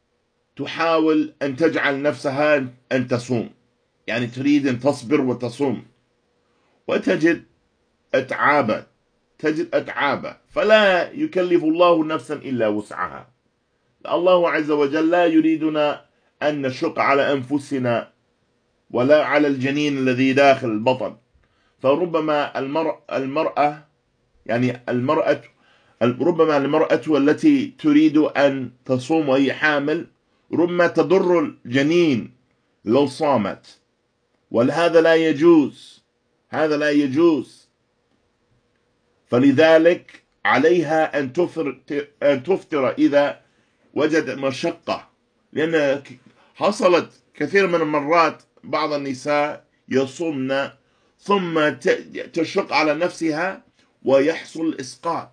تحاول أن تجعل نفسها أن تصوم، يعني تريد أن تصبر وتصوم، وتجد أتعابا تجد أتعابا فلا يكلف الله نفسا إلا وسعها. الله عز وجل لا يريدنا أن نشق على أنفسنا ولا على الجنين الذي داخل البطن. فربما المرأة, المرأة يعني المرأة ربما المرأة التي تريد أن تصوم وهي حامل ربما تضر الجنين لو صامت، ولهذا لا يجوز، هذا لا يجوز. فلذلك عليها أن تفطر أن تفطر إذا وجدت مشقة، لأن حصلت كثير من المرات بعض النساء يصومن ثم تشق على نفسها ويحصل إسقاط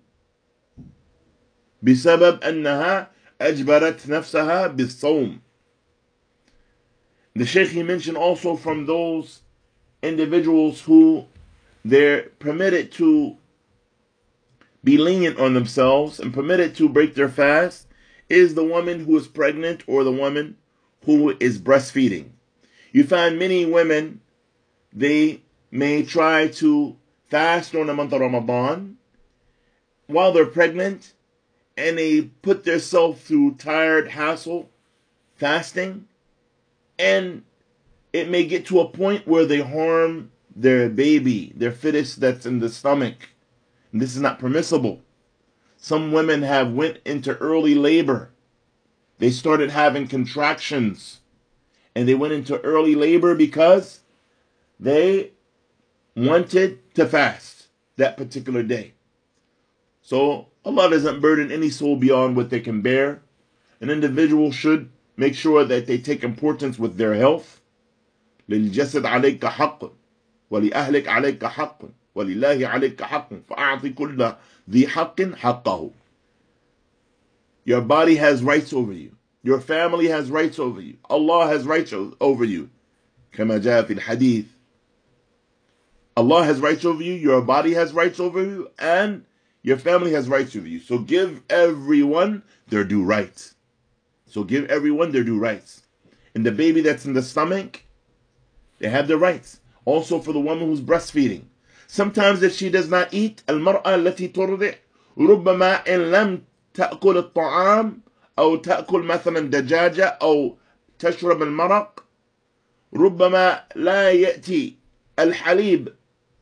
بسبب أنها أجبرت نفسها بالصوم. The Shaykh, he mentioned also from those individuals who they're permitted to be lenient on themselves and permitted to break their fast is the woman who is pregnant or the woman who is breastfeeding. You find many women, they may try to fast during the month of Ramadan while they're pregnant, and they put themselves through tired hassle fasting, and it may get to a point where they harm their baby, their fetus that's in the stomach. And this is not permissible. Some women have went into early labor. They started having contractions, and they went into early labor because they wanted to fast that particular day. So Allah doesn't burden any soul beyond what they can bear. An individual should make sure that they take importance with their health. للجسد عليك حق ولأهلك عليك حق ولله عليك حق فأعط كل ذي حق حقه. Your body has rights over you. Your family has rights over you. Allah has rights over you. كما جاء في الحديث. Allah has rights over you, your body has rights over you, and your family has rights over you. So give everyone their due rights. So give everyone their due rights. And the baby that's in the stomach, they have their rights. Also for the woman who's breastfeeding. Sometimes if she does not eat, المرأة التي ترضع ربما إن لم تأكل الطعام أو تأكل مثلا دجاجة أو تشرب المرق ربما لا يأتي الحليب.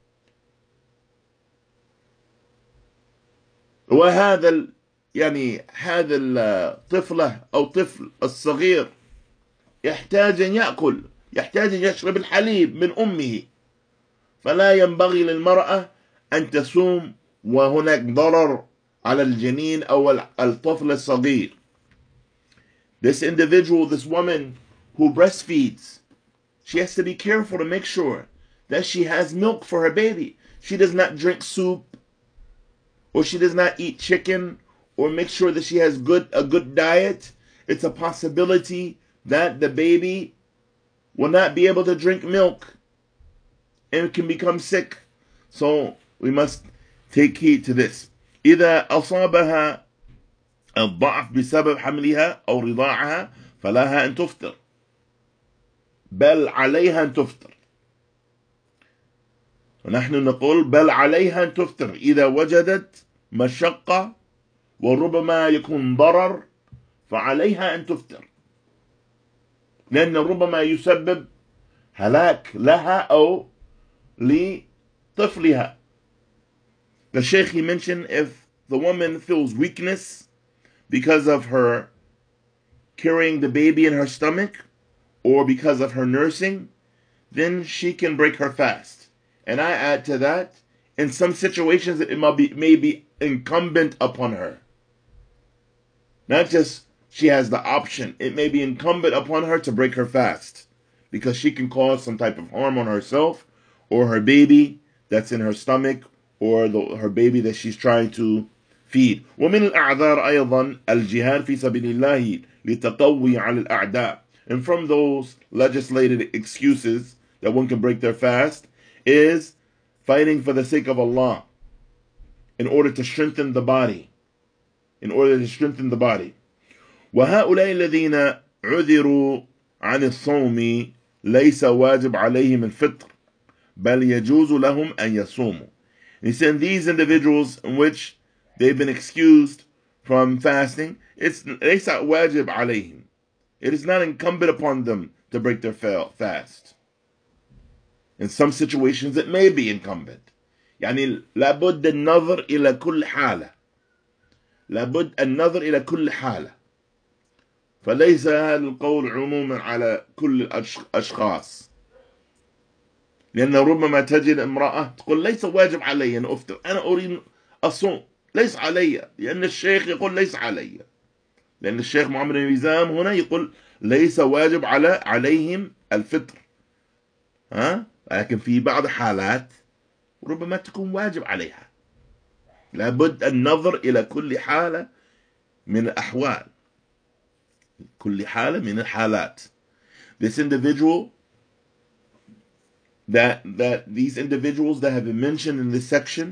وهذا يعني هذا الطفلة أو طفل الصغير يحتاج أن يأكل، يحتاج أن يشرب الحليب من أمه، فلا ينبغي للمرأة أن تصوم وهناك ضرر على الجنين أو الطفل الصغير. This individual, this woman who breastfeeds, she has to be careful to make sure that she has milk for her baby. She does not drink soup, or she does not eat chicken, or make sure that she has good a good diet. It's a possibility that the baby will not be able to drink milk and can become sick. So we must take heed to this. إذا أصابها الضعف بسبب حملها أو رضاعها فلها أن تفطر بل عليها أن تفطر. ونحن نقول بل عليها أن تفطر إذا وجدت مشقة وربما يكون ضرر فعليها أن تفطر، لأن ربما يسبب هلاك لها أو لطفلها. The Shaykh, he mentioned if the woman feels weakness because of her carrying the baby in her stomach or because of her nursing, then she can break her fast. And I add to that, in some situations it may be, may be incumbent upon her. Not just she has the option, it may be incumbent upon her to break her fast because she can cause some type of harm on herself or her baby that's in her stomach or the, her baby that she's trying to feed. ومن الأعذار أيضا الجهاد في سبيل الله لتقوي على الأعداء. And from those legislated excuses that one can break their fast is fighting for the sake of Allah in order to strengthen the body. In order to strengthen the body. وهؤلاء الذين عذروا عن الصوم ليس واجب عليهم الفطر بل يجوز لهم أن يصوموا. He said these individuals in which they've been excused from fasting, it's ليس واجب عليهم. It is not incumbent upon them to break their fast. In some situations it may be incumbent. يعني لابد النظر إلى كل حالة. لابد النظر إلى كل حالة. فليس هذا القول عموما على كل الأشخاص. لأن ربما تجد امرأة تقول ليس واجب علي أن أفطر، أنا أريد الصوم، ليس علي، لأن الشيخ يقول ليس علي، لأن الشيخ محمد بن ميزام هنا يقول ليس واجب على عليهم الفطر. ها؟ لكن في بعض حالات ربما تكون واجب عليها. لابد النظر إلى كل حالة من الأحوال. كل حالة من الحالات. This individual, that that these individuals that have been mentioned in this section,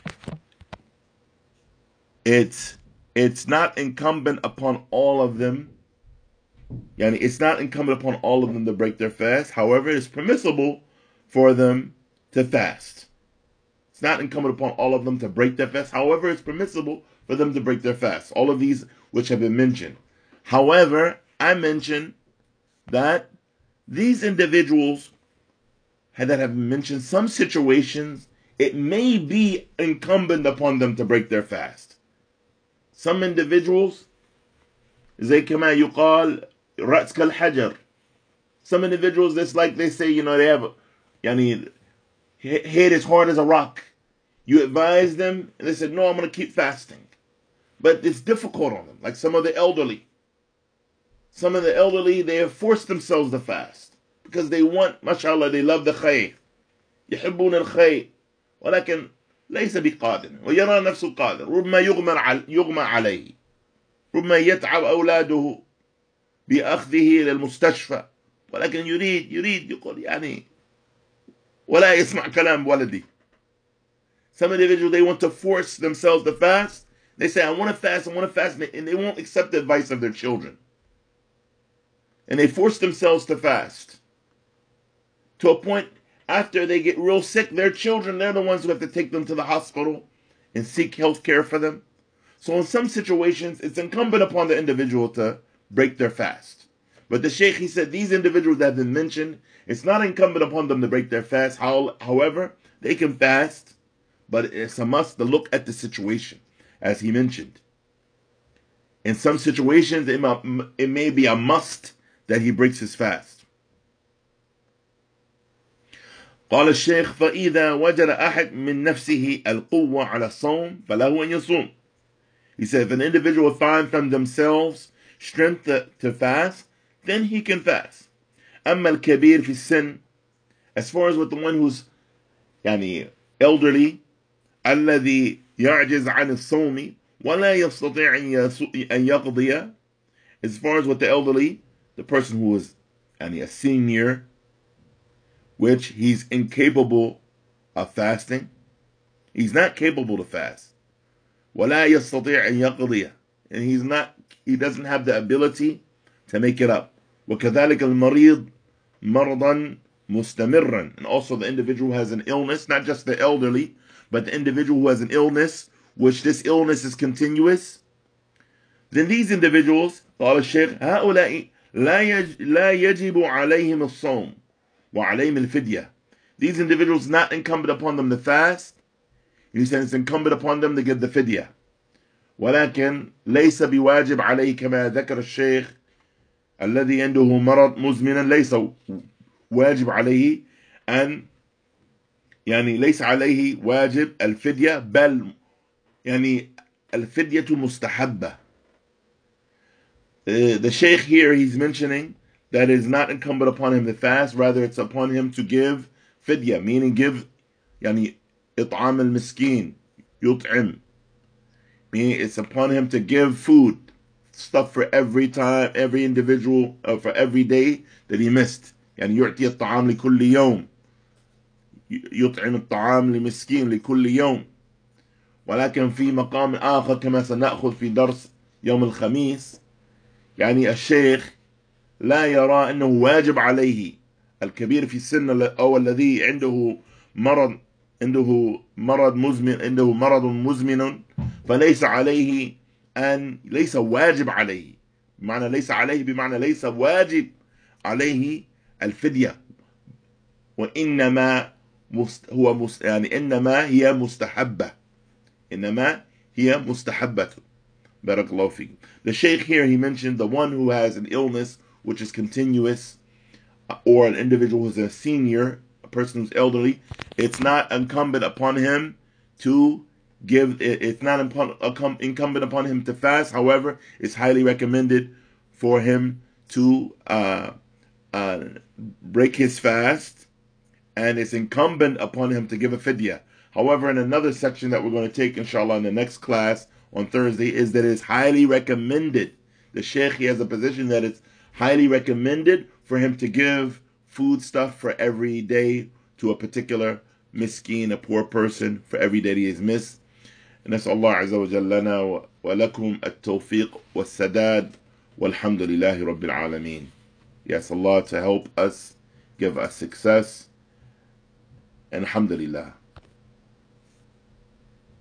it's it's not incumbent upon all of them. Yani it's not incumbent upon all of them to break their fast. However, it's permissible for them to fast. It's not incumbent upon all of them to break their fast. However, it's permissible for them to break their fast. All of these which have been mentioned. However, I mentioned that these individuals that have mentioned some situations, it may be incumbent upon them to break their fast. Some individuals, زي كما يقال رأس كالحجر. Some individuals, that's like they say, you know, they have, yani, head as hard as a rock. You advise them, and they said, no, I'm going to keep fasting. But it's difficult on them, like some of the elderly. Some of the elderly, they have forced themselves to fast because they want, mashallah, they love the khayr. يحبون الخير ولكن ليس بقادر ويرى نفسه قادر. ربما يغمى يغمى عليه، ربما يتعب أولاده بأخذه للمستشفى، ولكن يريد يريد يقول يعني ولا يسمع كلام ولدي. Some individuals, they want to force themselves to fast. They say, I want to fast, I want to fast, and they won't accept the advice of their children. And they force themselves to fast. To a point, after they get real sick, their children, they're the ones who have to take them to the hospital and seek health care for them. So in some situations, it's incumbent upon the individual to break their fast. But the Shaykh, he said, these individuals that have been mentioned, it's not incumbent upon them to break their fast. However, they can fast, but it's a must to look at the situation, as he mentioned. In some situations, it may, it may be a must that he breaks his fast. قال الشيخ فإذا وجد أحد من نفسه القوة على الصوم فله أن يصوم. He said, if an individual finds from themselves strength to, to fast, then he can fast. أما الكبير في السن, as far as with the one who's يعني elderly, الذي يعجز عن الصوم ولا يستطيع أن يقضي, as far as with the elderly, the person who is يعني a senior, which he's incapable of fasting. He's not capable to fast. ولا يستطيع أن يقضي, and he's not, he doesn't have the ability to make it up. وكذلك المريض مرضا مستمرا, and also the individual who has an illness, not just the elderly, but the individual who has an illness, which this illness is continuous. Then these individuals, قال الشيخ هؤلاء لا يجب عليهم الصوم وعليهم الفدية. These individuals, not incumbent upon them to fast. He said it's incumbent upon them to give the fidya. ولكن ليس بواجب عليه كما ذكر الشيخ الذي عنده مرض مزمنا. ليس واجب عليه أن يعني ليس عليه واجب الفدية، بل يعني الفدية مستحبة. Uh, the Sheikh here, he's mentioning that it is not incumbent upon him to fast, rather it's upon him to give fidya, meaning give يعني إطعام المسكين, يطعم, meaning it's upon him to give food, stuff for every time, every individual, uh, for every day that he missed. يعني يعطي الطعام لكل يوم، يطعم الطعام لمسكين لكل يوم. ولكن في مقام آخر كما سنأخذ في درس يوم الخميس، يعني الشيخ لا يرى أنه واجب عليه الكبير في السن أو الذي عنده مرض عنده مرض مزمن عنده مرض مزمن فليس عليه أن ليس واجب عليه، بمعنى ليس عليه بمعنى ليس واجب عليه الفدية، وإنما مست هو مست يعني إنما هي مستحبة، إنما هي مستحبة. Barakallahu feekum. The Shaykh here, he mentioned the one who has an illness which is continuous, or an individual who's a senior, a person who's elderly. It's not incumbent upon him to give, it's not incumbent upon him to fast. However, it's highly recommended for him to uh, uh, break his fast, and it's incumbent upon him to give a fidya. However, in another section that we're going to take, inshallah, in the next class on Thursday, is that it's highly recommended. The Sheikh, he has a position that it's highly recommended for him to give food stuff for every day to a particular miskin, a poor person, for every day he is missed. And that's Allah Azza wa Jalla lana wa lakum at-tawfiq wa sadad walhamdulillahi rabbil alameen. Yes, Allah to help us, give us success, and alhamdulillah.